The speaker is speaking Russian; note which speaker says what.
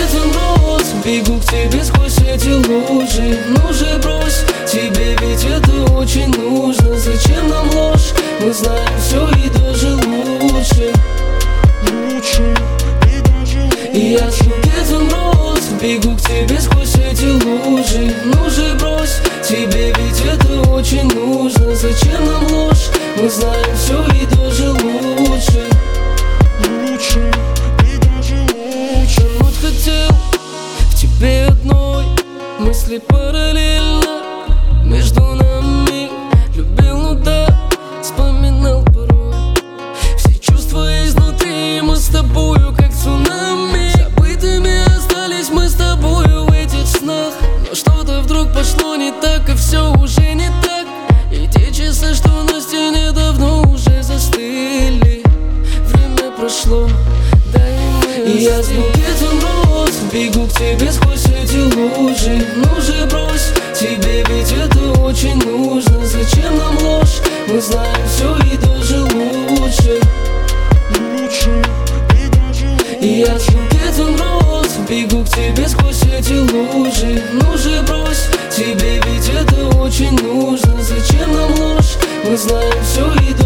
Speaker 1: букетом роз, бегу к тебе сквозь эти лужи. Ну же брось, тебе ведь это очень нужно. Зачем нам ложь? Мы знаем все и даже лучше. И я с букетом роз бегу к тебе сквозь эти лужи. Ну же брось, тебе ведь это очень нужно. Зачем нам ложь? Мы знаем все и даже лучше. Тонуть хотел в тебе одной, мысли параллельно между нами. Любил, ну да, вспоминал порой. Все чувства изнутри, мы с тобою как цунами. Забытыми остались мы с тобою в этих снах. Но что-то вдруг пошло не так, и все уже не так. И те часы, что на стене, давно уже застыли. Время прошло, да и мы. И я с букетом роз бегу к тебе сквозь эти лужи. Ну же брось, тебе ведь это очень нужно. Зачем нам ложь? Мы знаем все и даже лучше. И я с букетом роз бегу к тебе сквозь эти лужи. Ну же брось, тебе ведь это очень нужно. Зачем нам ложь? Мы знаем все и даже